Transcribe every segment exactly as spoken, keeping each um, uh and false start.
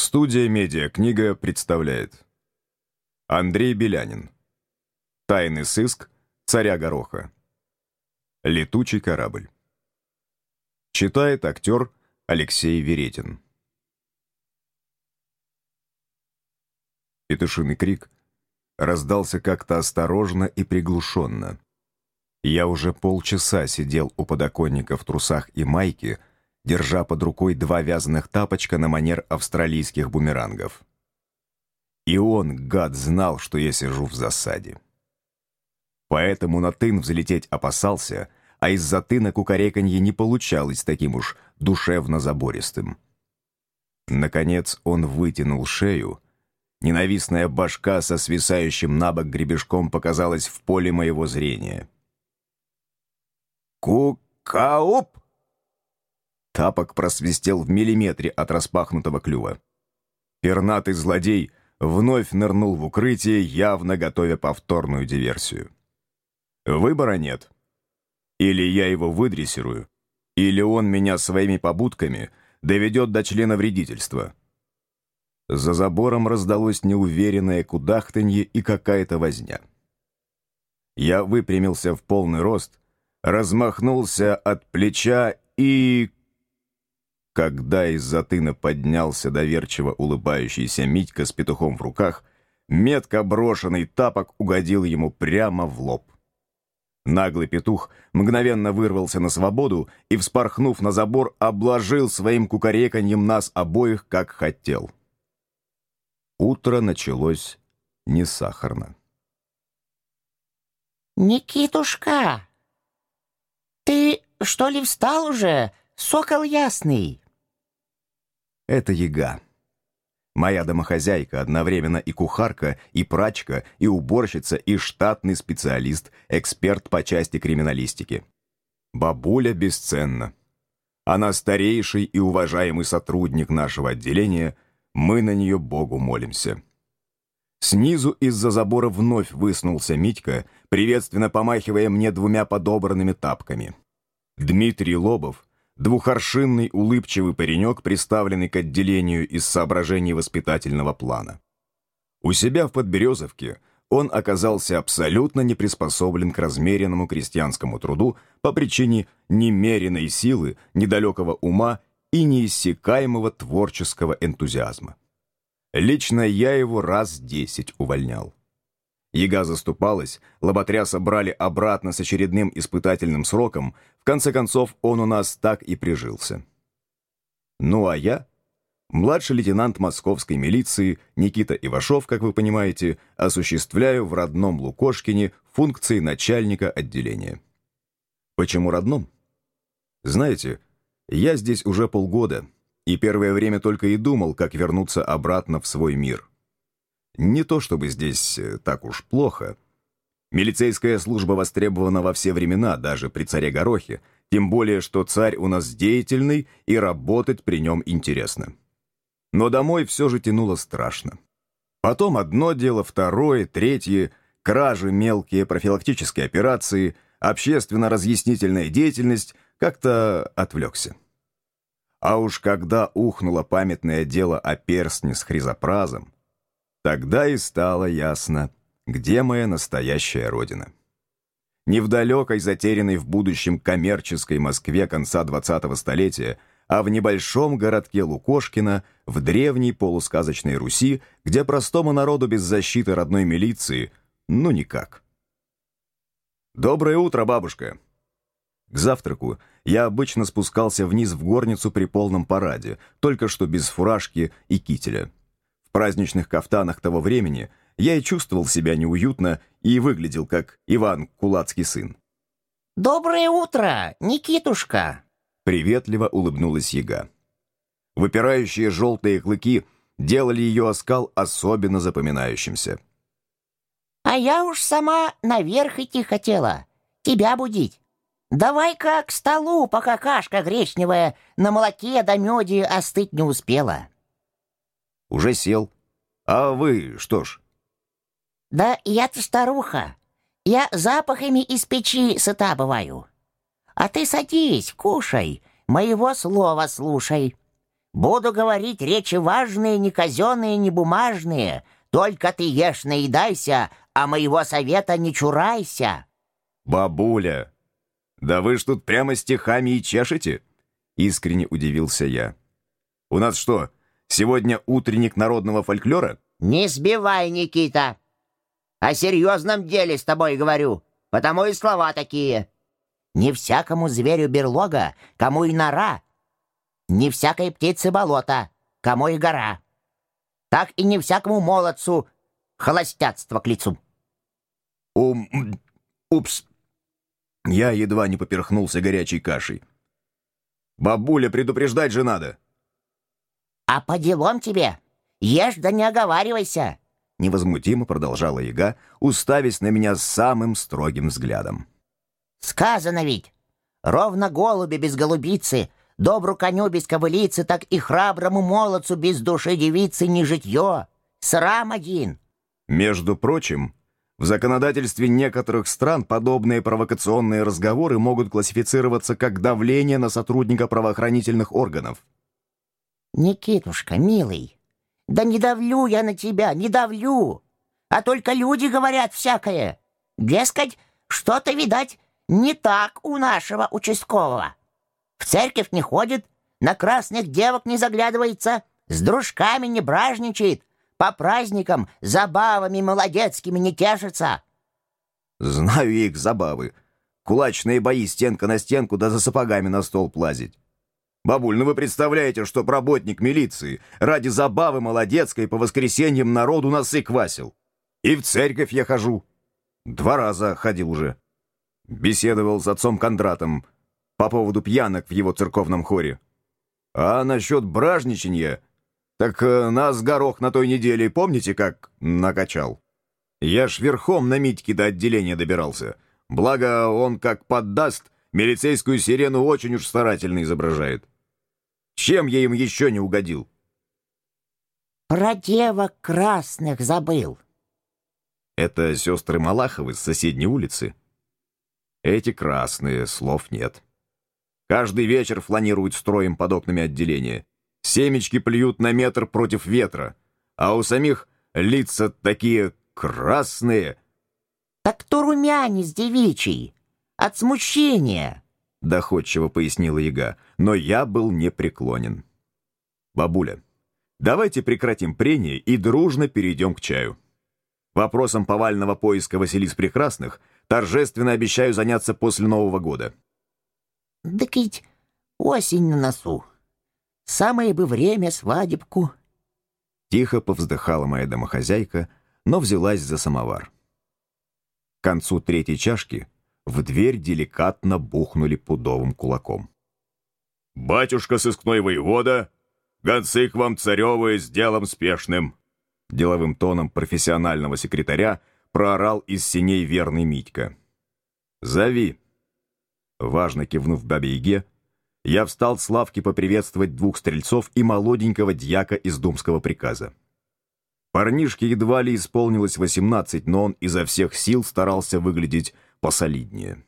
Студия «Медиакнига» представляет Андрей Белянин. Тайный сыск царя Гороха. Летучий корабль. Читает актер Алексей Веретин. Петушиный крик раздался как-то осторожно и приглушенно. Я уже полчаса сидел у подоконника в трусах и майке, держа под рукой два вязаных тапочка на манер австралийских бумерангов. И он, гад, знал, что я сижу в засаде. Поэтому на тын взлететь опасался, а из-за тына кукареканье не получалось таким уж душевно-забористым. Наконец он вытянул шею. Ненавистная башка со свисающим на бок гребешком показалась в поле моего зрения. «Ку-ка-уп!» Тапок просвистел в миллиметре от распахнутого клюва. Пернатый злодей вновь нырнул в укрытие, явно готовя повторную диверсию. Выбора нет. Или я его выдрессирую, или он меня своими побудками доведет до члена вредительства. За забором раздалось неуверенное кудахтанье и какая-то возня. Я выпрямился в полный рост, размахнулся от плеча и... Когда из-за тына поднялся доверчиво улыбающийся Митька с петухом в руках, метко брошенный тапок угодил ему прямо в лоб. Наглый петух мгновенно вырвался на свободу и, вспорхнув на забор, обложил своим кукареканьем нас обоих, как хотел. Утро началось не сахарно. «Никитушка, ты что ли встал уже, сокол ясный?» Это Яга. Моя домохозяйка, одновременно и кухарка, и прачка, и уборщица, и штатный специалист, эксперт по части криминалистики. Бабуля бесценна. Она старейший и уважаемый сотрудник нашего отделения, мы на нее Богу молимся. Снизу из-за забора вновь высунулся Митька, приветственно помахивая мне двумя подобранными тапками. Дмитрий Лобов, двухоршинный улыбчивый паренек, приставленный к отделению из соображений воспитательного плана. У себя в Подберезовке он оказался абсолютно не приспособлен к размеренному крестьянскому труду по причине немеренной силы, недалекого ума и неиссякаемого творческого энтузиазма. Лично я его раз десять увольнял. Яга заступалась, лоботряса брали обратно с очередным испытательным сроком, в конце концов он у нас так и прижился. Ну а я, младший лейтенант московской милиции Никита Ивашов, как вы понимаете, осуществляю в родном Лукошкине функции начальника отделения. Почему родном? Знаете, я здесь уже полгода, и первое время только и думал, как вернуться обратно в свой мир. Не то чтобы здесь так уж плохо. Милицейская служба востребована во все времена, даже при царе Горохе, тем более, что царь у нас деятельный, и работать при нем интересно. Но домой все же тянуло страшно. Потом одно дело, второе, третье, кражи мелкие, профилактические операции, общественно-разъяснительная деятельность, как-то отвлекся. А уж когда ухнуло памятное дело о перстне с хризопразом, тогда и стало ясно, где моя настоящая родина. Не в далекой, затерянной в будущем коммерческой Москве конца двадцатого столетия, а в небольшом городке Лукошкино, в древней полусказочной Руси, где простому народу без защиты родной милиции ну никак. «Доброе утро, бабушка!» К завтраку я обычно спускался вниз в горницу при полном параде, только что без фуражки и кителя. В праздничных кафтанах того времени я и чувствовал себя неуютно и выглядел как Иван Кулацкий сын. «Доброе утро, Никитушка!» Приветливо улыбнулась Яга. Выпирающие желтые клыки делали ее оскал особенно запоминающимся. «А я уж сама наверх идти хотела, тебя будить. Давай-ка к столу, пока кашка гречневая на молоке да меде остыть не успела». «Уже сел. А вы что ж?» «Да я-то старуха. Я запахами из печи сыта бываю. А ты садись, кушай, моего слова слушай. Буду говорить речи важные, не казенные, не бумажные. Только ты ешь, наедайся, а моего совета не чурайся». «Бабуля, да вы ж тут прямо стихами и чешете?» Искренне удивился я. «У нас что, сегодня утренник народного фольклора?» «Не сбивай, Никита. О серьезном деле с тобой говорю, потому и слова такие. Не всякому зверю берлога, кому и нора. Не всякой птице болото, кому и гора. Так и не всякому молодцу холостяцтво к лицу». «Ум... Упс!» Я едва не поперхнулся горячей кашей. «Бабуля, предупреждать же надо!» «А по делам тебе. Ешь да не оговаривайся!» Невозмутимо продолжала яга, уставясь на меня самым строгим взглядом. «Сказано ведь, ровно голуби без голубицы, добру коню без ковылицы, так и храброму молодцу без души девицы не житье. Срам один». Между прочим, в законодательстве некоторых стран подобные провокационные разговоры могут классифицироваться как давление на сотрудника правоохранительных органов. «Никитушка, милый, да не давлю я на тебя, не давлю, а только люди говорят всякое. Дескать, что-то, видать, не так у нашего участкового. В церковь не ходит, на красных девок не заглядывается, с дружками не бражничает, по праздникам забавами молодецкими не тешится». Знаю я их забавы. Кулачные бои стенка на стенку, да за сапогами на стол плазить. Бабуль, ну вы представляете, что работник милиции ради забавы молодецкой по воскресеньям народу носы квасил? И в церковь я хожу. Два раза ходил уже. Беседовал с отцом Кондратом по поводу пьянок в его церковном хоре. А насчет бражничанья, так э, нас горох на той неделе, помните, как накачал? Я ж верхом на Митьке до отделения добирался. Благо, он как поддаст, милицейскую сирену очень уж старательно изображает. Чем я им еще не угодил? «Про девок красных забыл». Это сестры Малаховы с соседней улицы. Эти красные, слов нет. Каждый вечер фланируют строем под окнами отделения. Семечки плюют на метр против ветра, а у самих лица такие красные. «Так то румянец девичий, от смущения», — доходчиво пояснила яга, но я был непреклонен. «Бабуля, давайте прекратим прение и дружно перейдем к чаю. Вопросом повального поиска Василис Прекрасных торжественно обещаю заняться после Нового года». «Так ведь осень на носу. Самое бы время свадебку». Тихо повздыхала моя домохозяйка, но взялась за самовар. К концу третьей чашки в дверь деликатно бухнули пудовым кулаком. «Батюшка сыскной воевода, гонцы к вам царевы с делом спешным!» Деловым тоном профессионального секретаря проорал из синей верный Митька. «Зови!» Важно кивнув бабе-яге, я встал с лавки поприветствовать двух стрельцов и молоденького дьяка из думского приказа. Парнишке едва ли исполнилось восемнадцать, но он изо всех сил старался выглядеть посолиднее.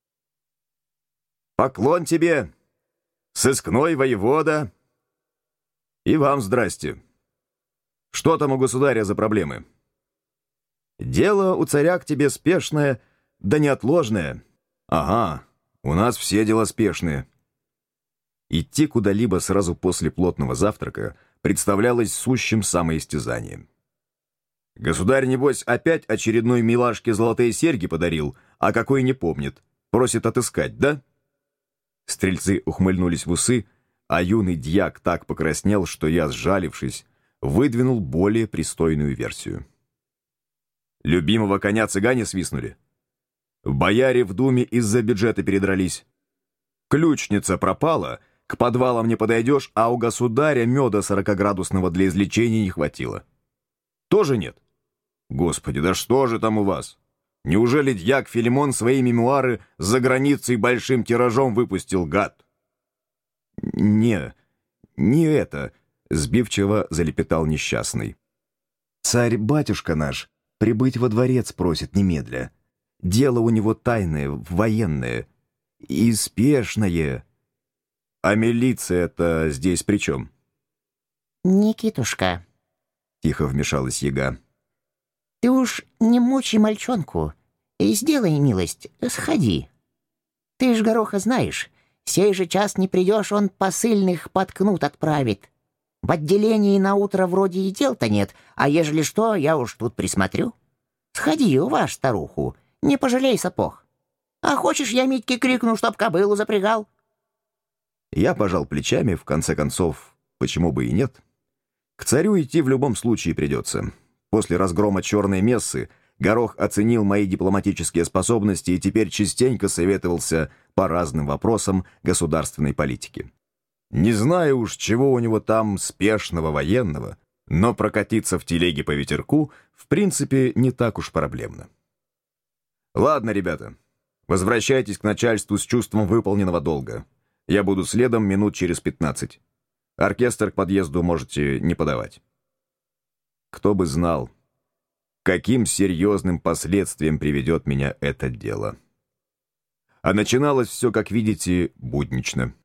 «Поклон тебе, сыскной воевода!» «И вам здрасте! Что там у государя за проблемы?» «Дело у царя к тебе спешное, да неотложное». «Ага, у нас все дела спешные». Идти куда-либо сразу после плотного завтрака представлялось сущим самоистязанием. Государь, небось, опять очередной милашке золотые серьги подарил, а какой не помнит. Просит отыскать, да? Стрельцы ухмыльнулись в усы, а юный дьяк так покраснел, что я, сжалившись, выдвинул более пристойную версию. Любимого коня цыгане свистнули. Бояре в думе из-за бюджета передрались. Ключница пропала, к подвалам не подойдешь, а у государя меда сорокаградусного для излечения не хватило. Тоже нет? Господи, да что же там у вас? Неужели дьяк Филимон свои мемуары за границей большим тиражом выпустил, гад? Не, не это, сбивчиво залепетал несчастный. Царь-батюшка наш прибыть во дворец просит немедля. Дело у него тайное, военное и спешное. А милиция-то здесь при чем? Никитушка, — тихо вмешалась яга. ты уж не мучай мальчонку и сделай милость, сходи. Ты ж Гороха знаешь, сей же час не придешь, он посыльных под кнут отправит. В отделении на утро вроде и дел-то нет, а ежели что, я уж тут присмотрю. Сходи, уваж старуху, не пожалей сапог. А хочешь, я Митьке крикну, чтоб кобылу запрягал?» Я пожал плечами, в конце концов, почему бы и нет. К царю идти в любом случае придется. После разгрома черной мессы Горох оценил мои дипломатические способности и теперь частенько советовался по разным вопросам государственной политики. Не знаю уж, чего у него там спешного военного, но прокатиться в телеге по ветерку в принципе не так уж проблемно. Ладно, ребята, возвращайтесь к начальству с чувством выполненного долга. Я буду следом минут через пятнадцать. Оркестр к подъезду можете не подавать. Кто бы знал, каким серьезным последствиям приведет меня это дело. А начиналось все, как видите, буднично.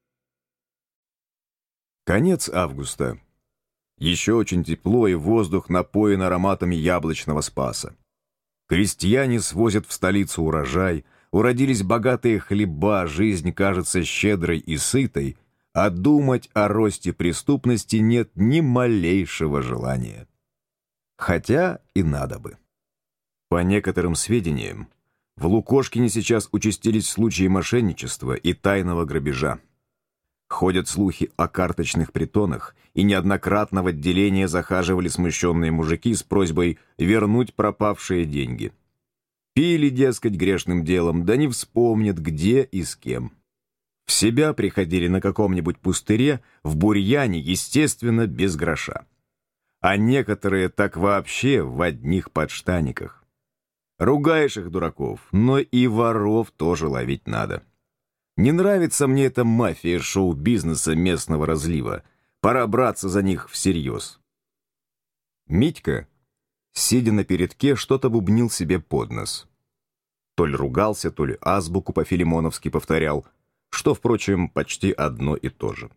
Конец августа. Еще очень тепло, и воздух напоен ароматами яблочного спаса. Крестьяне свозят в столицу урожай, уродились богатые хлеба, жизнь кажется щедрой и сытой, а думать о росте преступности нет ни малейшего желания. Хотя и надо бы. По некоторым сведениям, в Лукошкине сейчас участились случаи мошенничества и тайного грабежа. Ходят слухи о карточных притонах, и неоднократно в отделение захаживали смущенные мужики с просьбой вернуть пропавшие деньги. Пили, дескать, грешным делом, да не вспомнят, где и с кем. В себя приходили на каком-нибудь пустыре, в бурьяне, естественно, без гроша. А некоторые так вообще в одних подштаниках. Ругаешь их, дураков, но и воров тоже ловить надо. Не нравится мне эта мафия шоу-бизнеса местного разлива. Пора браться за них всерьез. Митька, сидя на передке, что-то бубнил себе под нос. То ли ругался, то ли азбуку по-филимоновски повторял, что, впрочем, почти одно и то же.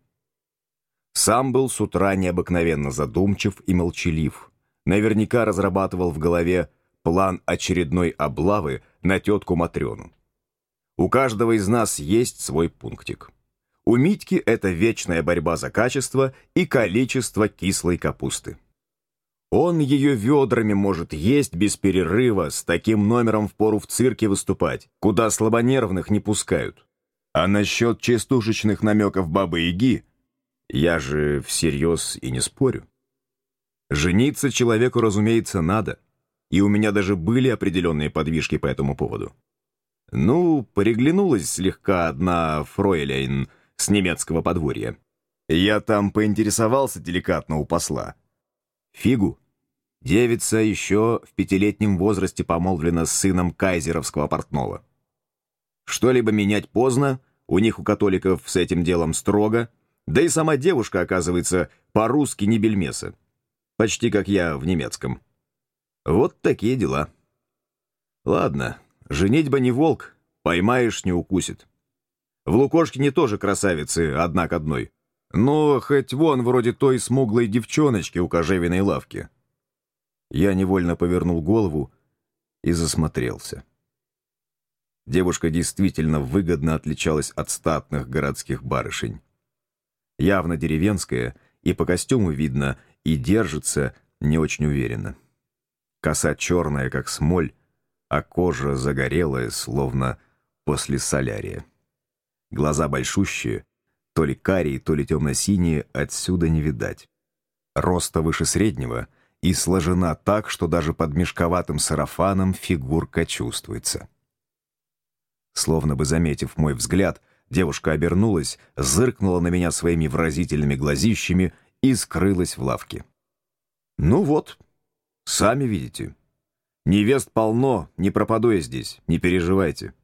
Сам был с утра необыкновенно задумчив и молчалив. Наверняка разрабатывал в голове план очередной облавы на тетку Матрёну. У каждого из нас есть свой пунктик. У Митьки это вечная борьба за качество и количество кислой капусты. Он ее ведрами может есть без перерыва, с таким номером впору в цирке выступать, куда слабонервных не пускают. А насчет частушечных намеков Бабы-Яги я же всерьез и не спорю. Жениться человеку, разумеется, надо, и у меня даже были определенные подвижки по этому поводу. Ну, приглянулась слегка одна фройляйн с немецкого подворья. Я там поинтересовался деликатно у посла. Фигу. Девица еще в пятилетнем возрасте помолвлена с сыном кайзеровского портного. Что-либо менять поздно, у них, у католиков, с этим делом строго, да и сама девушка, оказывается, по-русски не бельмеса. Почти как я в немецком. Вот такие дела. Ладно. Женитьба не волк, поймаешь — не укусит. В Лукошкине тоже красавицы, одна к одной. Но хоть вон вроде той смуглой девчоночки у кожевенной лавки. Я невольно повернул голову и засмотрелся. Девушка действительно выгодно отличалась от статных городских барышень. Явно деревенская, и по костюму видно, и держится не очень уверенно. Коса черная, как смоль, а кожа загорелая, словно после солярия. Глаза большущие, то ли карие, то ли темно-синие, отсюда не видать. Роста выше среднего и сложена так, что даже под мешковатым сарафаном фигурка чувствуется. Словно бы заметив мой взгляд, девушка обернулась, зыркнула на меня своими выразительными глазищами и скрылась в лавке. Ну вот, сами видите. Невест полно, не пропаду я здесь, не переживайте.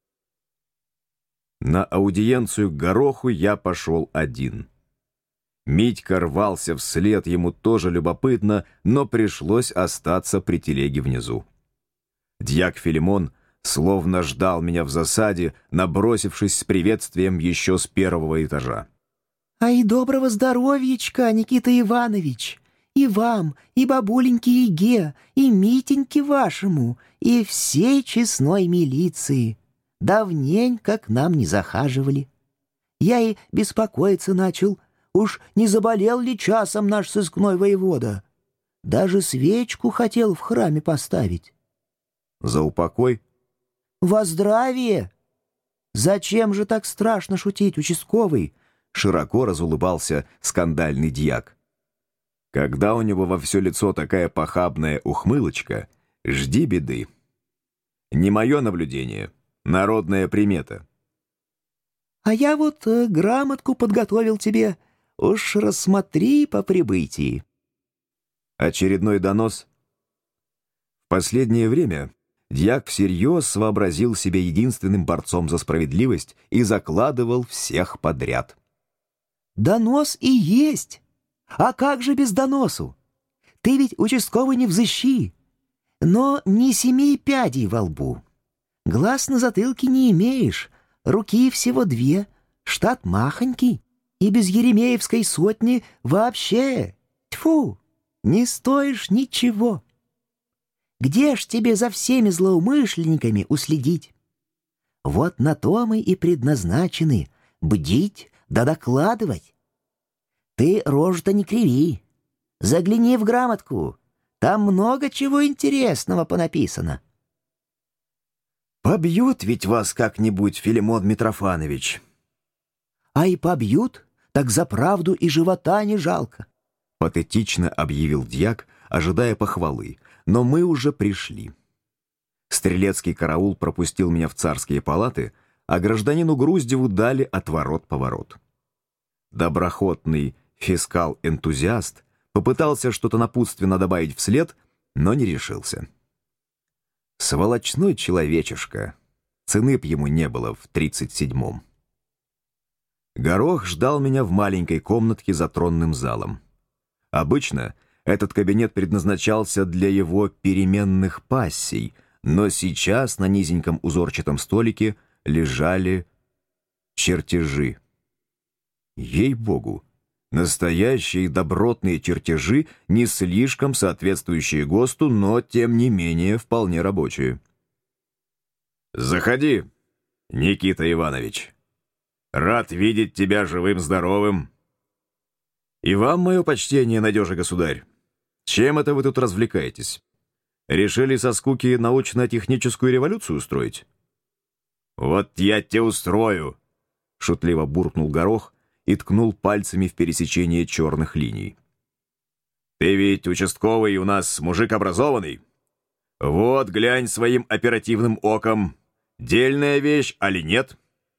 На аудиенцию к Гороху я пошел один. Митька рвался вслед, ему тоже любопытно, но пришлось остаться при телеге внизу. Дьяк Филимон словно ждал меня в засаде, набросившись с приветствием еще с первого этажа. А и доброго здоровьечка, Никита Иванович! И вам, и бабуленьке Еге, и Митеньке вашему, и всей честной милиции. Давненько к нам не захаживали. Я и беспокоиться начал, уж не заболел ли часом наш сыскной воевода. Даже свечку хотел в храме поставить. За упокой? Во здравие! Зачем же так страшно шутить, участковый? Широко разулыбался скандальный дьяк. Когда у него во все лицо такая похабная ухмылочка, жди беды. Не мое наблюдение, народная примета. А я вот э, грамотку подготовил тебе. Уж рассмотри по прибытии. Очередной донос. В последнее время дьяк всерьез вообразил себя единственным борцом за справедливость и закладывал всех подряд. Донос и есть. А как же без доносу? Ты ведь участковый не взыщи, но не семи пядей во лбу. Глаз на затылке не имеешь, руки всего две, штат махонький, и без еремеевской сотни вообще, тьфу, не стоишь ничего. Где ж тебе за всеми злоумышленниками уследить? Вот на то мы и предназначены — бдить да докладывать. Ты рожу-то не криви. Загляни в грамотку. Там много чего интересного понаписано. Побьют ведь вас как-нибудь, Филимон Митрофанович. А и побьют, так за правду и живота не жалко. Патетично объявил дьяк, ожидая похвалы, но мы уже пришли. Стрелецкий караул пропустил меня в царские палаты, а гражданину Груздеву дали отворот-поворот. Доброхотный фискал-энтузиаст попытался что-то напутственно добавить вслед, но не решился. Сволочной человечишка, цены б ему не было в тридцать седьмом. Горох ждал меня в маленькой комнатке за тронным залом. Обычно этот кабинет предназначался для его переменных пассий, но сейчас на низеньком узорчатом столике лежали чертежи. Ей-богу, настоящие добротные чертежи, не слишком соответствующие ГОСТу, но, тем не менее, вполне рабочие. «Заходи, Никита Иванович. Рад видеть тебя живым-здоровым. И вам мое почтение, надежа государь. Чем это вы тут развлекаетесь? Решили со скуки научно-техническую революцию устроить?» «Вот я тебе устрою!» — шутливо буркнул Горох и ткнул пальцами в пересечение черных линий. «Ты ведь участковый у нас мужик образованный. Вот, глянь своим оперативным оком, дельная вещь, али нет?»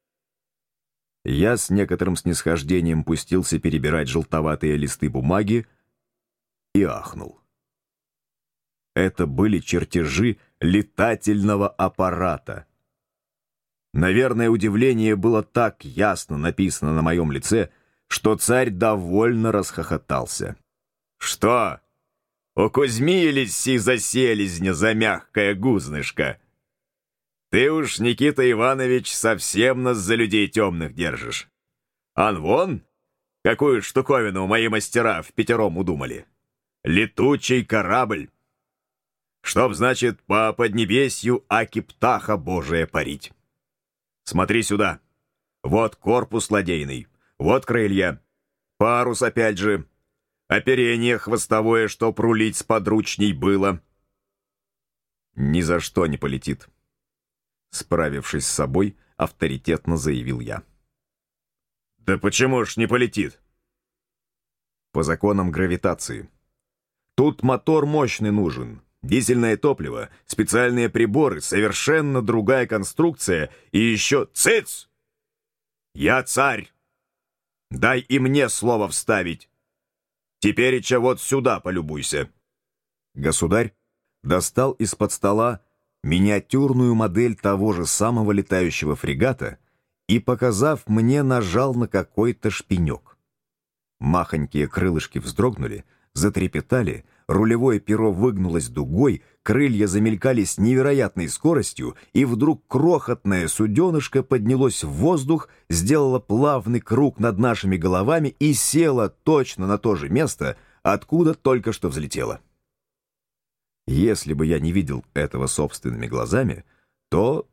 Я с некоторым снисхождением пустился перебирать желтоватые листы бумаги и ахнул. Это были чертежи летательного аппарата. Наверное, удивление было так ясно написано на моем лице, что царь довольно расхохотался. «Что? У Кузьми лиси за селезня за мягкое гузнышко? Ты уж, Никита Иванович, совсем нас за людей темных держишь. Ан вон, какую штуковину мои мастера в пятером удумали. Летучий корабль. Чтоб, значит, по поднебесью аки птаха Божия парить. Смотри сюда. Вот корпус ладейный, вот крылья, парус опять же, оперение хвостовое, чтоб рулить сподручней было». «Ни за что не полетит», — справившись с собой, авторитетно заявил я. «Да почему ж не полетит?» «По законам гравитации. Тут мотор мощный нужен, дизельное топливо, специальные приборы, совершенно другая конструкция и еще... Цыц! Я царь! Дай и мне слово вставить. Тепереча вот сюда полюбуйся». Государь достал из-под стола миниатюрную модель того же самого летающего фрегата и, показав мне, нажал на какой-то шпинек. Махонькие крылышки вздрогнули, затрепетали, рулевое перо выгнулось дугой, крылья замелькали с невероятной скоростью, и вдруг крохотное суденышко поднялось в воздух, сделало плавный круг над нашими головами и село точно на то же место, откуда только что взлетело. Если бы я не видел этого собственными глазами, то...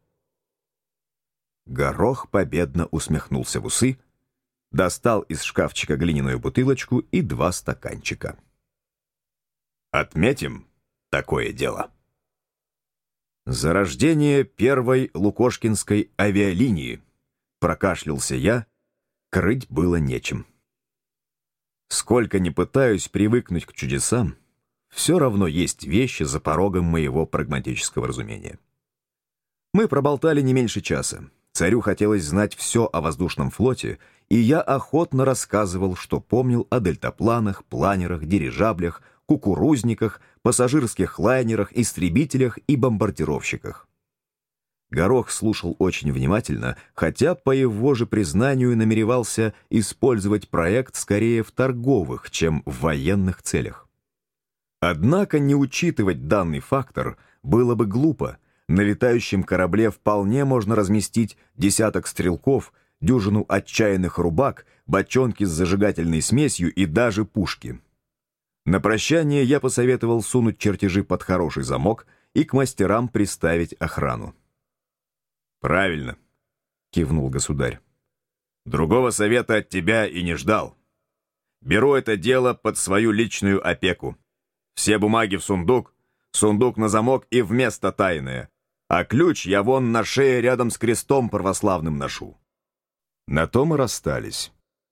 Горох победно усмехнулся в усы, достал из шкафчика глиняную бутылочку и два стаканчика. Отметим такое дело. Зарождение первой лукошкинской авиалинии. Прокашлялся я, крыть было нечем. Сколько ни пытаюсь привыкнуть к чудесам, все равно есть вещи за порогом моего прагматического разумения. Мы проболтали не меньше часа. Царю хотелось знать все о воздушном флоте, и я охотно рассказывал, что помнил о дельтапланах, планерах, дирижаблях, кукурузниках, пассажирских лайнерах, истребителях и бомбардировщиках. Горох слушал очень внимательно, хотя, по его же признанию, намеревался использовать проект скорее в торговых, чем в военных целях. Однако не учитывать данный фактор было бы глупо. На летающем корабле вполне можно разместить десяток стрелков, дюжину отчаянных рубак, бочонки с зажигательной смесью и даже пушки. На прощание я посоветовал сунуть чертежи под хороший замок и к мастерам приставить охрану. «Правильно», — кивнул государь. «Другого совета от тебя и не ждал. Беру это дело под свою личную опеку. Все бумаги в сундук, сундук на замок и вместо тайное. А ключ я вон на шее рядом с крестом православным ношу». На то мы расстались.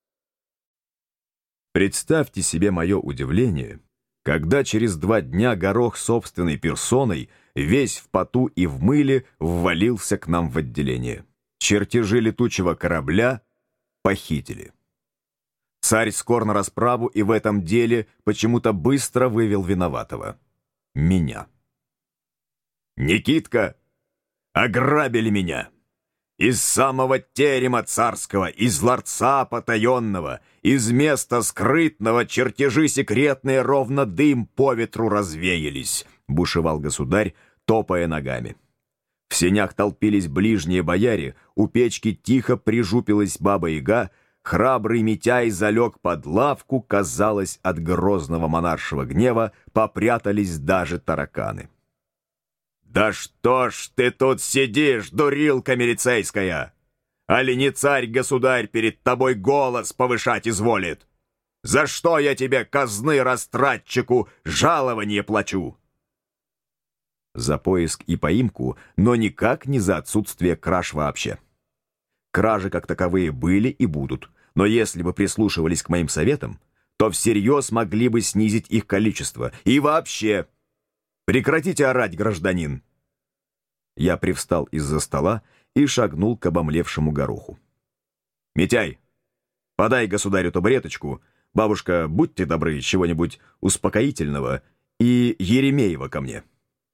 Представьте себе мое удивление, когда через два дня Горох собственной персоной, весь в поту и в мыле, ввалился к нам в отделение. Чертежи летучего корабля похитили. Царь скор на расправу и в этом деле почему-то быстро вывел виноватого. Меня. «Никитка, ограбили меня! Из самого терема царского, из ларца потаенного, из места скрытного чертежи секретные ровно дым по ветру развеялись», — бушевал государь, топая ногами. В сенях толпились ближние бояре, у печки тихо прижупилась баба-яга, храбрый Митяй залег под лавку, казалось, от грозного монаршего гнева попрятались даже тараканы. «Да что ж ты тут сидишь, дурилка милицейская? Али не царь-государь перед тобой голос повышать изволит? За что я тебе, казны-растратчику, жалование плачу?» За поиск и поимку, но никак не за отсутствие краж вообще. Кражи как таковые были и будут, но если бы прислушивались к моим советам, то всерьез могли бы снизить их количество. И вообще... Прекратите орать, гражданин!» Я привстал из-за стола и шагнул к обомлевшему Гороху. «Митяй, подай государю табуреточку, бабушка, будьте добры, чего-нибудь успокоительного, и Еремеева ко мне».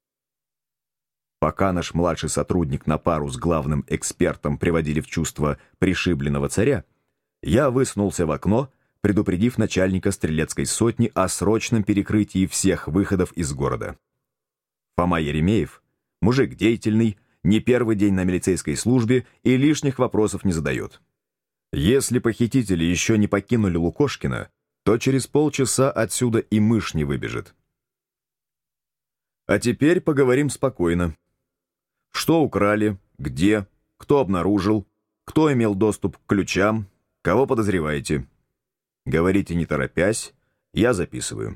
Пока наш младший сотрудник на пару с главным экспертом приводили в чувство пришибленного царя, я высунулся в окно, предупредив начальника стрелецкой сотни о срочном перекрытии всех выходов из города. Фома Еремеев, мужик деятельный, не первый день на милицейской службе и лишних вопросов не задает. Если похитители еще не покинули Лукошкина, то через полчаса отсюда и мышь не выбежит. А теперь поговорим спокойно. Что украли, где, кто обнаружил, кто имел доступ к ключам, кого подозреваете? Говорите не торопясь, я записываю.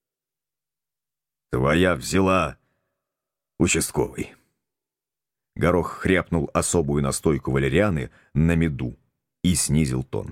«Твоя взяла, участковый». Горох хряпнул особую настойку валерианы на меду и снизил тон.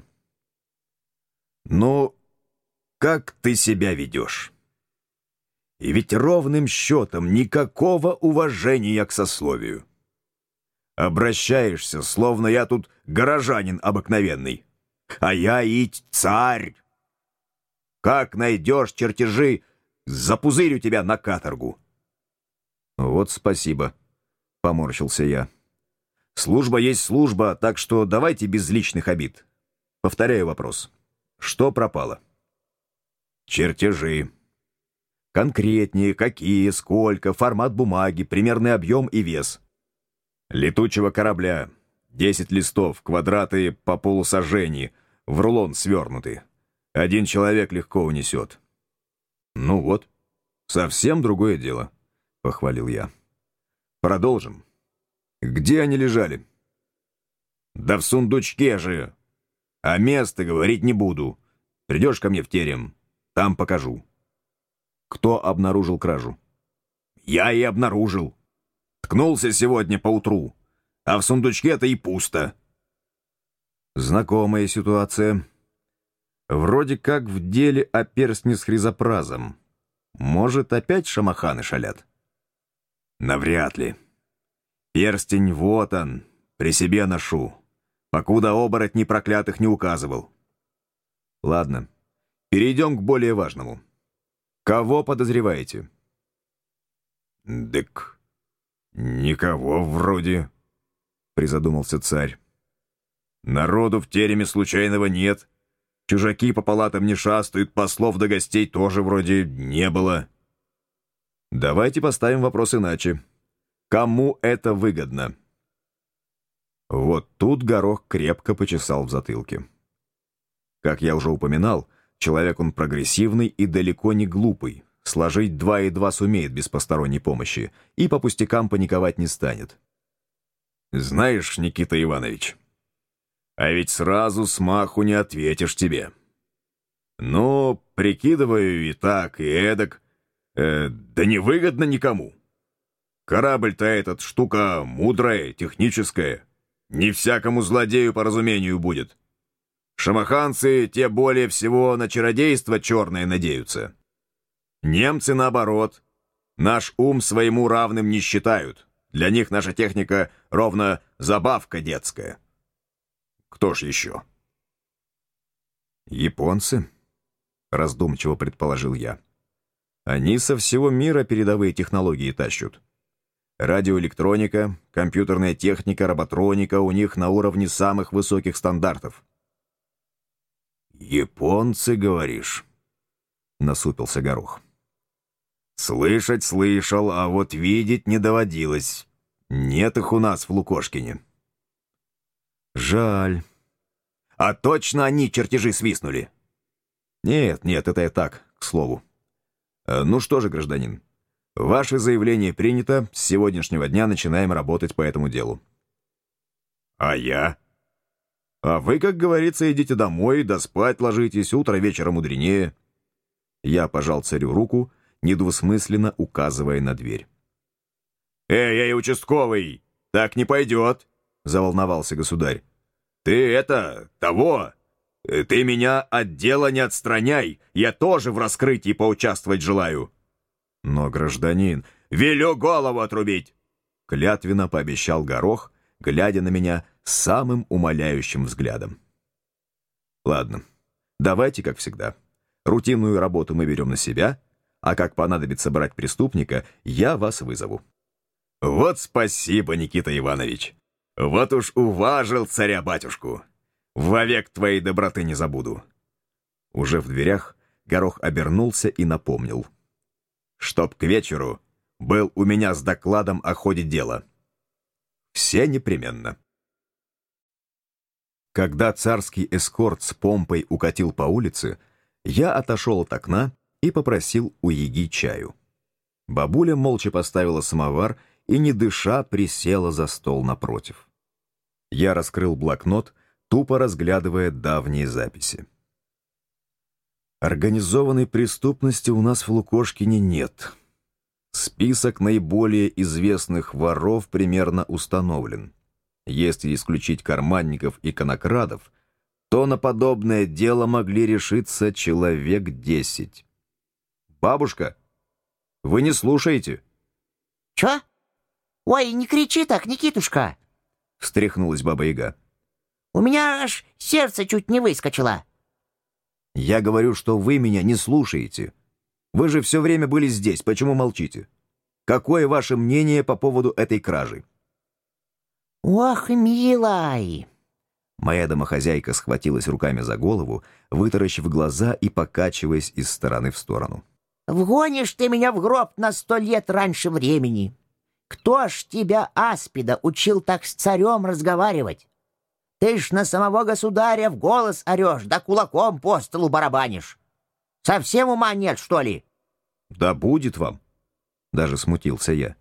«Ну, как ты себя ведешь? И ведь ровным счетом никакого уважения к сословию. Обращаешься, словно я тут горожанин обыкновенный, а я и царь. Как найдешь чертежи, запузырю тебя на каторгу». «Вот спасибо», — поморщился я. «Служба есть служба, так что давайте без личных обид. Повторяю вопрос. Что пропало?» «Чертежи. Конкретнее, какие, сколько, формат бумаги, примерный объем и вес. Летучего корабля. десять листов, квадраты по полусажени, в рулон свернуты. Один человек легко унесет. Ну вот, совсем другое дело, похвалил я. Продолжим. Где они лежали? Да в сундучке же. А место говорить не буду. Придешь ко мне в терем, там покажу. Кто обнаружил кражу? Я и обнаружил. Ткнулся сегодня поутру, а в сундучке-то и пусто. Знакомая ситуация. Вроде как в деле о перстне с хризопразом. Может, опять шамаханы шалят? Навряд ли. Перстень вот он, при себе ношу, покуда оборотней проклятых не указывал. Ладно, перейдем к более важному. Кого подозреваете? Дык, никого вроде, призадумался царь. Народу в тереме случайного нет. Чужаки по палатам не шастают, послов до гостей тоже вроде не было. Давайте поставим вопрос иначе. Кому это выгодно? Вот тут Горох крепко почесал в затылке. Как я уже упоминал, человек он прогрессивный и далеко не глупый. Сложить два и два сумеет без посторонней помощи и по пустякам паниковать не станет. Знаешь, Никита Иванович, а ведь сразу с маху не ответишь тебе. Ну, прикидываю и так, и эдак, э, да невыгодно никому. Корабль-то этот штука мудрая, техническая. Не всякому злодею по разумению будет. Шамаханцы те более всего на чародейство черное надеются. Немцы, наоборот, наш ум своему равным не считают. Для них наша техника ровно забавка детская. Кто ж еще? Японцы, раздумчиво предположил я. Они со всего мира передовые технологии тащут. Радиоэлектроника, компьютерная техника, роботроника у них на уровне самых высоких стандартов. «Японцы, говоришь?» — насупился Горох. «Слышать слышал, а вот видеть не доводилось. Нет их у нас в Лукошкине». «Жаль. А точно они чертежи свистнули?» «Нет, нет, это я так, к слову. Ну что же, гражданин, ваше заявление принято, с сегодняшнего дня начинаем работать по этому делу». «А я?» «А вы, как говорится, идите домой, да спать ложитесь, утро вечера мудренее». Я пожал царю руку, недвусмысленно указывая на дверь. «Эй, эй, участковый, так не пойдет!» — заволновался государь. «Ты это, того, ты меня от дела не отстраняй, я тоже в раскрытии поучаствовать желаю». «Но, гражданин, велю голову отрубить!» — клятвенно пообещал Горох, глядя на меня самым умоляющим взглядом. «Ладно, давайте, как всегда. Рутинную работу мы берем на себя, а как понадобится брать преступника, я вас вызову». «Вот спасибо, Никита Иванович. Вот уж уважил царя-батюшку. Вовек твоей доброты не забуду». Уже в дверях Горох обернулся и напомнил. «Чтоб к вечеру был у меня с докладом о ходе дела. Все непременно». Когда царский эскорт с помпой укатил по улице, я отошел от окна и попросил у Яги чаю. Бабуля молча поставила самовар и, не дыша, присела за стол напротив. Я раскрыл блокнот, тупо разглядывая давние записи. Организованной преступности у нас в Лукошкине нет. Список наиболее известных воров примерно установлен. Если исключить карманников и конокрадов, то на подобное дело могли решиться человек десять. «Бабушка, вы не слушаете?» Чё? Ой, не кричи так, Никитушка!» — встряхнулась Баба-Яга. «У меня аж сердце чуть не выскочило». «Я говорю, что вы меня не слушаете. Вы же все время были здесь, почему молчите? Какое ваше мнение по поводу этой кражи?» «Ох, милай!» Моя домохозяйка схватилась руками за голову, вытаращив глаза и покачиваясь из стороны в сторону. Вгонишь ты меня в гроб на сто лет раньше времени. Кто ж тебя, аспида, учил так с царем разговаривать? Ты ж на самого государя в голос орешь, да кулаком по столу барабанишь. Совсем ума нет, что ли? Да будет вам, даже смутился я.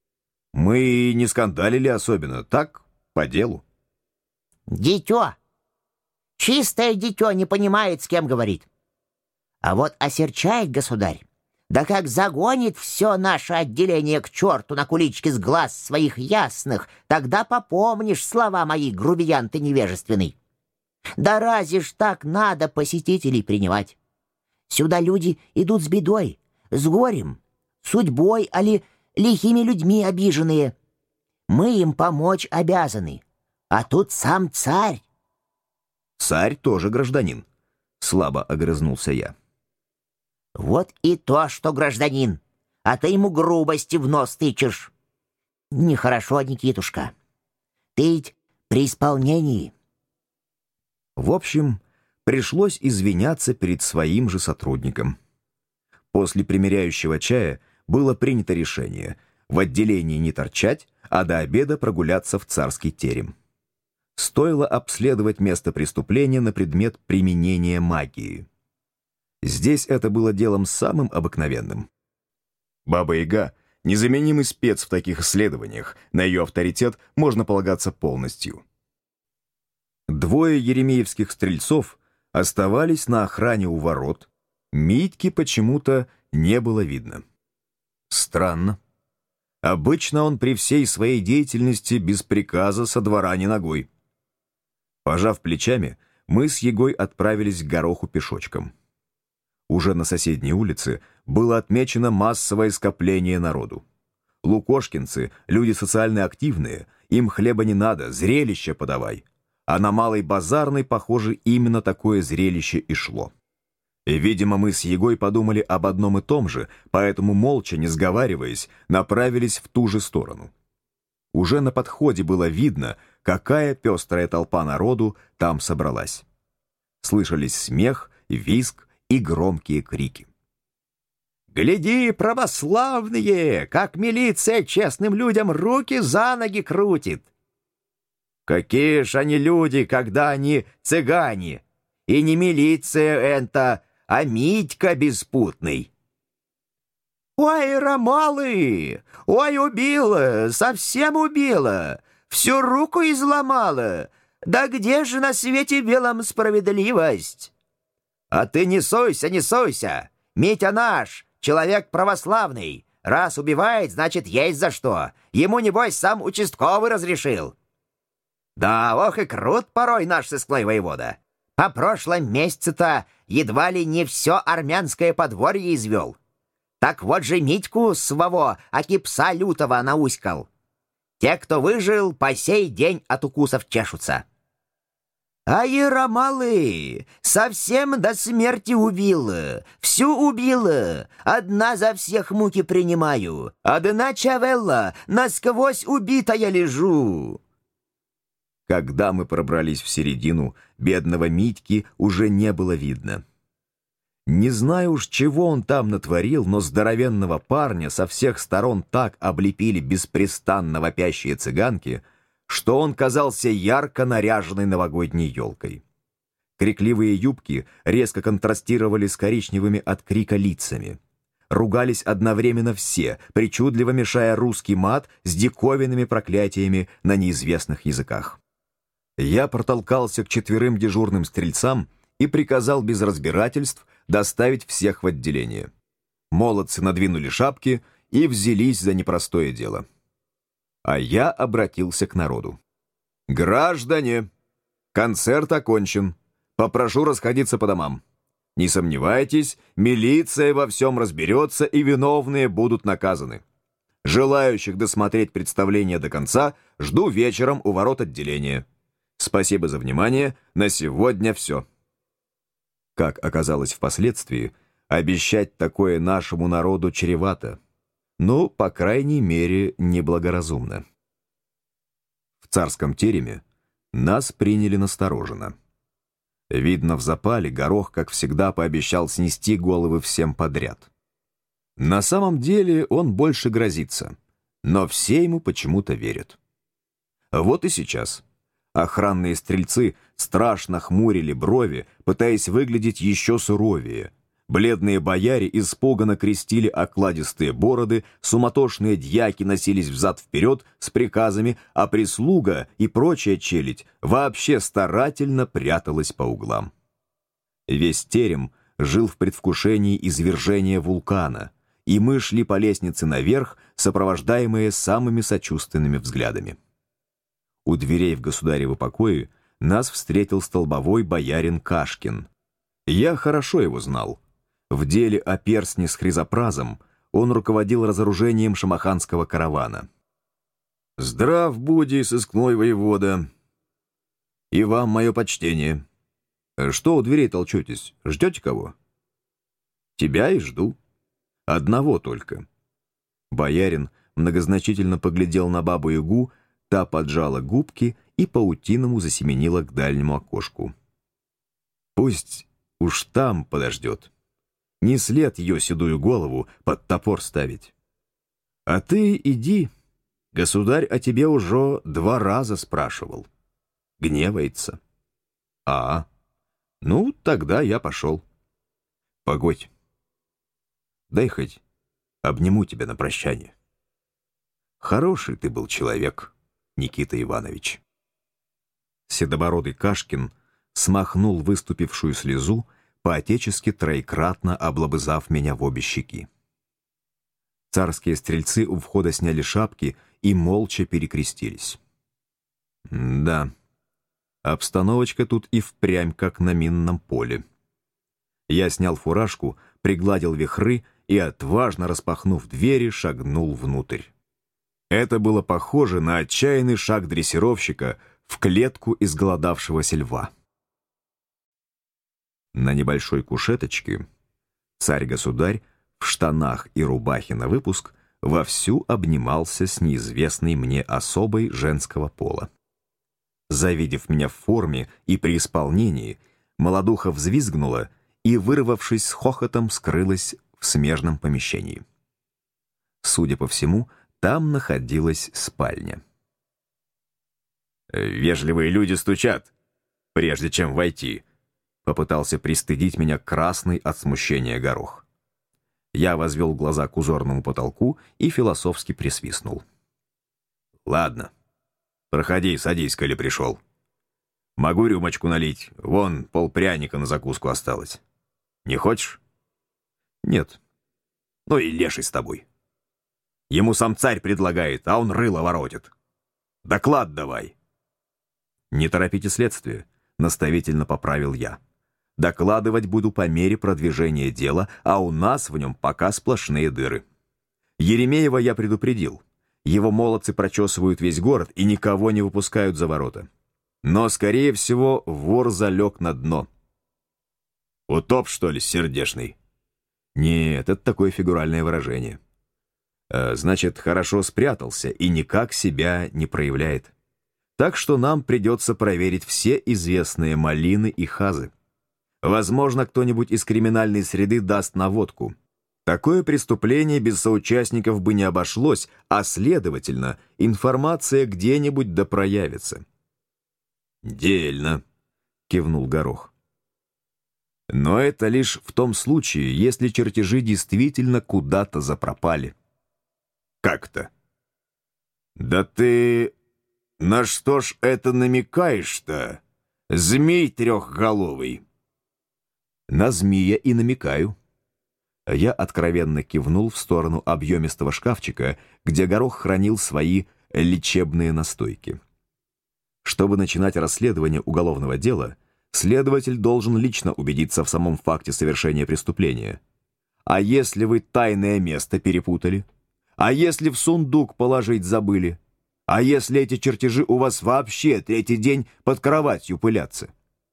Мы не скандалили особенно, так, по делу. Дитё. Чистое дитё не понимает, с кем говорит. А вот осерчает государь, да как загонит все наше отделение к черту на куличке с глаз своих ясных, тогда попомнишь слова мои, грубиян ты невежественный. Да разве ж так надо посетителей принимать? Сюда люди идут с бедой, с горем, судьбой, али лихими людьми обиженные. Мы им помочь обязаны, а тут сам царь. Царь тоже гражданин, слабо огрызнулся я. Вот и то, что гражданин, а ты ему грубости в нос тычешь. Нехорошо, Никитушка. Ты ведь при исполнении. В общем, пришлось извиняться перед своим же сотрудником. После примиряющего чая было принято решение в отделении не торчать, а до обеда прогуляться в царский терем. Стоило обследовать место преступления на предмет применения магии. Здесь это было делом самым обыкновенным. Баба-Яга — незаменимый спец в таких исследованиях, на ее авторитет можно полагаться полностью. Двое еремеевских стрельцов оставались на охране у ворот, Митьки почему-то не было видно. Странно. Обычно он при всей своей деятельности без приказа со двора ни ногой. Пожав плечами, мы с Егой отправились к гороху пешочком. Уже на соседней улице было отмечено массовое скопление народу. Лукошкинцы — люди социально активные, им хлеба не надо, зрелище подавай. А на Малой Базарной, похоже, именно такое зрелище и шло. И, видимо, мы с Егой подумали об одном и том же, поэтому, молча, не сговариваясь, направились в ту же сторону. Уже на подходе было видно, какая пестрая толпа народу там собралась. Слышались смех, визг и громкие крики. «Гляди, православные, как милиция честным людям руки за ноги крутит! Какие ж они люди, когда они цыгане! И не милиция это, а Митька беспутный!» «Ой, ромалы! Ой, убила! Совсем убила! Всю руку изломала! Да где же на свете белом справедливость?» «А ты не сойся, не сойся! Митя наш, человек православный! Раз убивает, значит, есть за что! Ему, небось, сам участковый разрешил!» «Да, ох и крут порой наш сыскной воевода! По прошлом месяце-то едва ли не все армянское подворье извел. Так вот же Митьку своего, аки пса лютого, науськал. Те, кто выжил, по сей день от укусов чешутся. А яромалы совсем до смерти убила, всю убила, одна за всех муки принимаю, одна чавелла, насквозь убитая лежу». Когда мы пробрались в середину, бедного Митьки уже не было видно. Не знаю уж, чего он там натворил, но здоровенного парня со всех сторон так облепили беспрестанно вопящие цыганки, что он казался ярко наряженной новогодней елкой. Крикливые юбки резко контрастировали с коричневыми от крика лицами. Ругались одновременно все, причудливо мешая русский мат с диковинными проклятиями на неизвестных языках. Я протолкался к четверым дежурным стрельцам и приказал без разбирательств доставить всех в отделение. Молодцы надвинули шапки и взялись за непростое дело. А я обратился к народу. «Граждане, концерт окончен. Попрошу расходиться по домам. Не сомневайтесь, милиция во всем разберется, и виновные будут наказаны. Желающих досмотреть представление до конца жду вечером у ворот отделения. Спасибо за внимание, на сегодня все». Как оказалось впоследствии, обещать такое нашему народу чревато. Ну, по крайней мере, неблагоразумно. В царском тереме нас приняли настороженно. Видно, в запале Горох, как всегда, пообещал снести головы всем подряд. На самом деле он больше грозится, но все ему почему-то верят. Вот и сейчас. Охранные стрельцы страшно хмурили брови, пытаясь выглядеть еще суровее. Бледные бояре испуганно крестили окладистые бороды, суматошные дьяки носились взад-вперед с приказами, а прислуга и прочая челядь вообще старательно пряталась по углам. Весь терем жил в предвкушении извержения вулкана, и мы шли по лестнице наверх, сопровождаемые самыми сочувственными взглядами. У дверей в государевы покои нас встретил столбовой боярин Кашкин. Я хорошо его знал. В деле о перстне с хризопразом он руководил разоружением шамаханского каравана. «Здрав буди, сыскной воевода! И вам мое почтение. Что у дверей толчетесь? Ждете кого?» «Тебя и жду. Одного только». Боярин многозначительно поглядел на бабу-ягу, та поджала губки и паутиному засеменила к дальнему окошку. «Пусть уж там подождет. Не след ее седую голову под топор ставить. А ты иди, государь о тебе уже два раза спрашивал. Гневается». «А, ну, тогда я пошел. Погодь. Дай хоть обниму тебя на прощание. Хороший ты был человек, Никита Иванович». Седобородый Кашкин смахнул выступившую слезу, по-отечески троекратно облобызав меня в обе щеки. Царские стрельцы у входа сняли шапки и молча перекрестились. Да, обстановочка тут и впрямь как на минном поле. Я снял фуражку, пригладил вихры и, отважно распахнув двери, шагнул внутрь. Это было похоже на отчаянный шаг дрессировщика в клетку изголодавшегося льва. На небольшой кушеточке царь-государь в штанах и рубахе на выпуск вовсю обнимался с неизвестной мне особой женского пола. Завидев меня в форме и при исполнении, молодуха взвизгнула и, вырвавшись с хохотом, скрылась в смежном помещении. Судя по всему, там находилась спальня. «Вежливые люди стучат, прежде чем войти», — попытался пристыдить меня красный от смущения горох. Я возвел глаза к узорному потолку и философски присвистнул. «Ладно, проходи, садись, коли пришел. Могу рюмочку налить, вон полпряника на закуску осталось. Не хочешь?» «Нет». «Ну и леший с тобой. Ему сам царь предлагает, а он рыло воротит. Доклад давай». «Не торопите следствие», — наставительно поправил я. «Докладывать буду по мере продвижения дела, а у нас в нем пока сплошные дыры. Еремеева я предупредил. Его молодцы прочесывают весь город и никого не выпускают за ворота. Но, скорее всего, вор залег на дно». «Утоп, что ли, сердешный?» «Нет, это такое фигуральное выражение. А, значит, хорошо спрятался и никак себя не проявляет. Так что нам придется проверить все известные малины и хазы. Возможно, кто-нибудь из криминальной среды даст наводку. Такое преступление без соучастников бы не обошлось, а, следовательно, информация где-нибудь да проявится». «Дельно», — кивнул Горох. «Но это лишь в том случае, если чертежи действительно куда-то запропали». «Как-то?» «Да ты... на что ж это намекаешь-то, змей трехголовый?» «На змея и намекаю». Я откровенно кивнул в сторону объемистого шкафчика, где Горох хранил свои лечебные настойки. Чтобы начинать расследование уголовного дела, следователь должен лично убедиться в самом факте совершения преступления. А если вы тайное место перепутали? А если в сундук положить забыли? А если эти чертежи у вас вообще третий день под кроватью пылятся?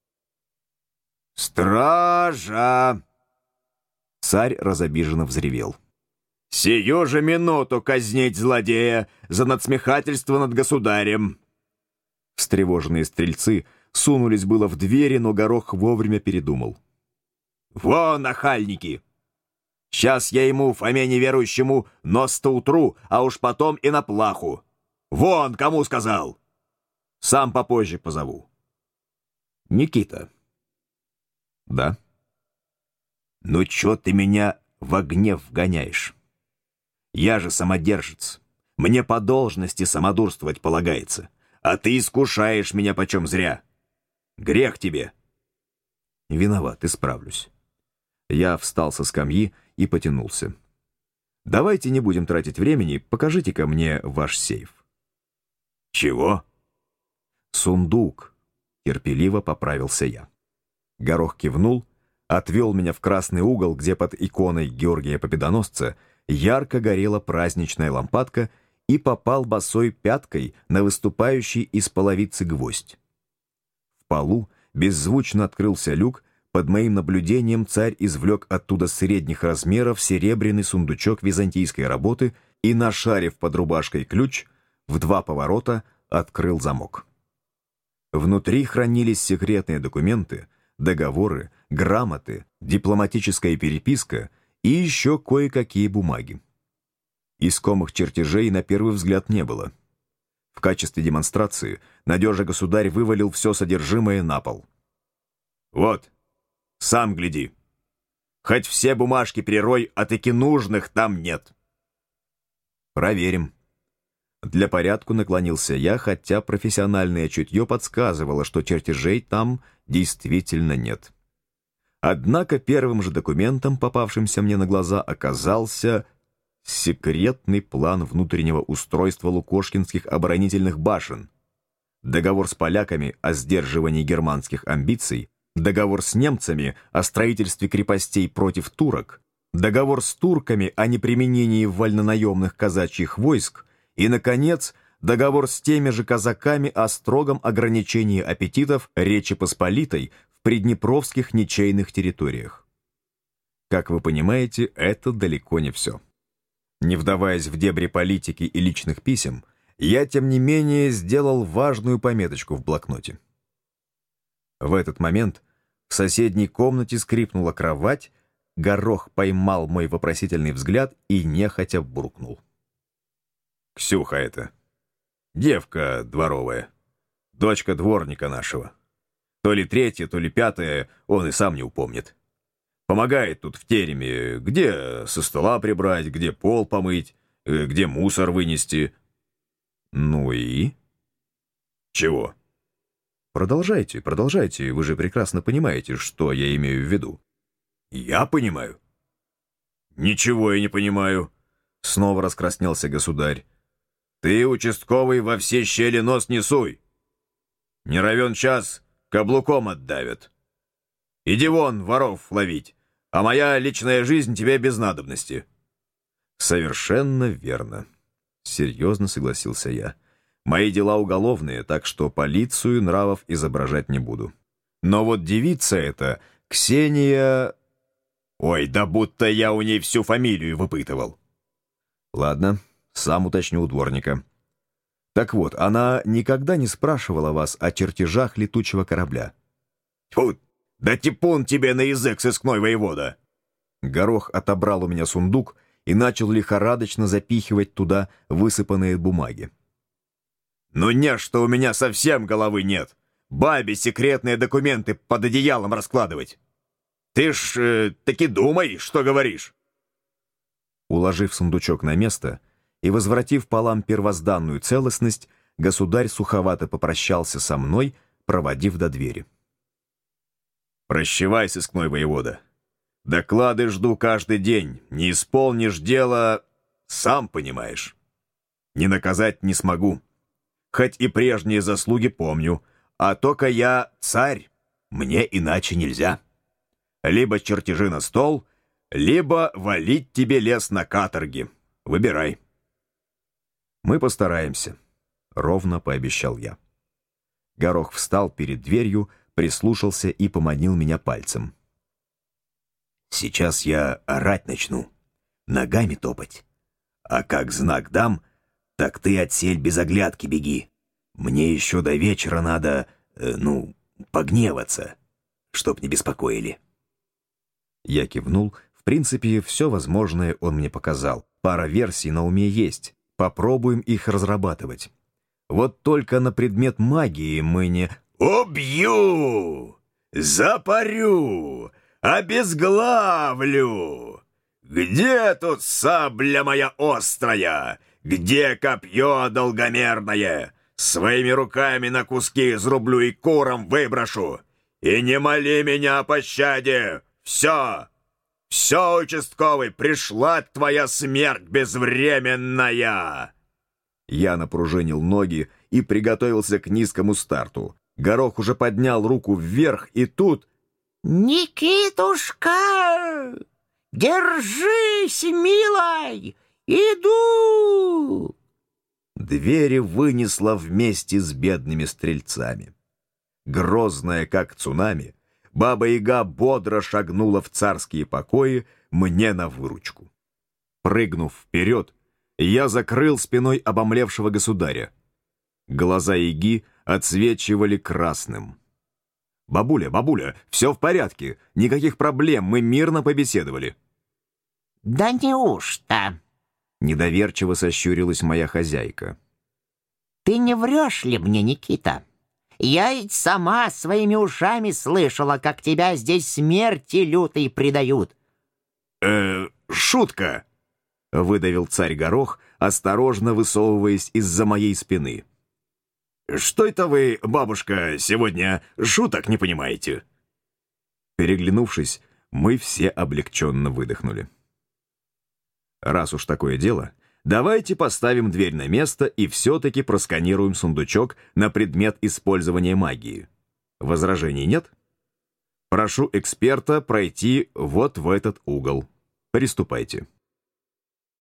«Стража!» Царь разобиженно взревел. «Сию же минуту казнить злодея за надсмехательство над государем!» Встревоженные стрельцы сунулись было в двери, но Горох вовремя передумал. «Вон, охальники! Сейчас я ему, Фоме неверующему, нос-то утру, а уж потом и на плаху. Вон, кому сказал! Сам попозже позову. Никита. Да? Ну чё ты меня во гнев вгоняешь? Я же самодержец. Мне по должности самодурствовать полагается. А ты искушаешь меня почем зря. Грех тебе. Виноват, исправлюсь. Я встал со скамьи и потянулся. Давайте не будем тратить времени, покажите-ка мне ваш сейф. Чего? Сундук. Терпеливо поправился я. Горох кивнул, отвел меня в красный угол, где под иконой Георгия Победоносца ярко горела праздничная лампадка, и попал босой пяткой на выступающий из половицы гвоздь. В полу беззвучно открылся люк, под моим наблюдением царь извлек оттуда средних размеров серебряный сундучок византийской работы и, нашарив под рубашкой ключ, в два поворота открыл замок. Внутри хранились секретные документы, договоры, грамоты, дипломатическая переписка и еще кое-какие бумаги. Искомых чертежей на первый взгляд не было. В качестве демонстрации надежа государь вывалил все содержимое на пол. «Вот, сам гляди. Хоть все бумажки перерой, а таки нужных там нет». «Проверим». Для порядку наклонился я, хотя профессиональное чутье подсказывало, что чертежей там действительно нет. Однако первым же документом, попавшимся мне на глаза, оказался секретный план внутреннего устройства лукошкинских оборонительных башен, договор с поляками о сдерживании германских амбиций, договор с немцами о строительстве крепостей против турок, договор с турками о неприменении вольнонаемных казачьих войск и, наконец, договор с теми же казаками о строгом ограничении аппетитов Речи Посполитой в приднепровских ничейных территориях. Как вы понимаете, это далеко не все. Не вдаваясь в дебри политики и личных писем, я, тем не менее, сделал важную пометочку в блокноте. В этот момент в соседней комнате скрипнула кровать, Горох поймал мой вопросительный взгляд и нехотя буркнул. «Ксюха это. Девка дворовая. Дочка дворника нашего. То ли третья, то ли пятая, он и сам не упомнит. Помогает тут в тереме, где со стола прибрать, где пол помыть, где мусор вынести». «Ну и?» «Чего?» «Продолжайте, продолжайте, вы же прекрасно понимаете, что я имею в виду». «Я понимаю?» «Ничего я не понимаю», — снова раскраснелся государь. «Ты, участковый, во все щели нос не суй. Не равен час, каблуком отдавят. Иди вон воров ловить, а моя личная жизнь тебе без надобности». «Совершенно верно», — серьезно согласился я. «Мои дела уголовные, так что полицию нравов изображать не буду. Но вот девица эта, Ксения...» «Ой, да будто я у ней всю фамилию выпытывал». «Ладно, сам уточню у дворника. Так вот, она никогда не спрашивала вас о чертежах летучего корабля?» «Тьфу, да типун тебе на язык, сыскной воевода!» Горох отобрал у меня сундук и начал лихорадочно запихивать туда высыпанные бумаги. «Ну не, что у меня совсем головы нет. Бабе секретные документы под одеялом раскладывать. Ты ж э, таки думай, что говоришь». Уложив сундучок на место и возвратив полам первозданную целостность, государь суховато попрощался со мной, проводив до двери. «Прощавай, сыскной воевода. Доклады жду каждый день. Не исполнишь дело, сам понимаешь. Не наказать не смогу. Хоть и прежние заслуги помню, а только я царь, мне иначе нельзя. Либо чертежи на стол, либо валить тебе лес на каторге. Выбирай». «Мы постараемся», — ровно пообещал я. Горох встал перед дверью, прислушался и поманил меня пальцем. «Сейчас я орать начну, ногами топать. А как знак дам, так ты отсель без оглядки беги. Мне еще до вечера надо, э, ну, погневаться, чтоб не беспокоили». Я кивнул в В принципе, все возможное он мне показал. Пара версий на уме есть. Попробуем их разрабатывать. Вот только на предмет магии мы не... «Убью! Запарю! Обезглавлю! Где тут сабля моя острая? Где копье долгомерное? Своими руками на куски изрублю и курам выброшу! И не моли меня о пощаде! Все! Все, участковый, пришла твоя смерть безвременная!» Я напружинил ноги и приготовился к низкому старту. Горох уже поднял руку вверх, и тут... «Никитушка, держись, милой, иду!» Двери вынесло вместе с бедными стрельцами. Грозная, как цунами, Баба-Яга бодро шагнула в царские покои мне на выручку. Прыгнув вперед, я закрыл спиной обомлевшего государя. Глаза Яги отсвечивали красным. «Бабуля, бабуля, все в порядке, никаких проблем, мы мирно побеседовали». «Да неужто?» — недоверчиво сощурилась моя хозяйка. «Ты не врешь ли мне, Никита? Я ведь сама своими ушами слышала, как тебя здесь смерти лютой предают». «Э, шутка!» — выдавил царь Горох, осторожно высовываясь из-за моей спины. «Что это вы, бабушка, сегодня шуток не понимаете?» Переглянувшись, мы все облегченно выдохнули. «Раз уж такое дело, давайте поставим дверь на место и все-таки просканируем сундучок на предмет использования магии. Возражений нет? Прошу эксперта пройти вот в этот угол. Приступайте».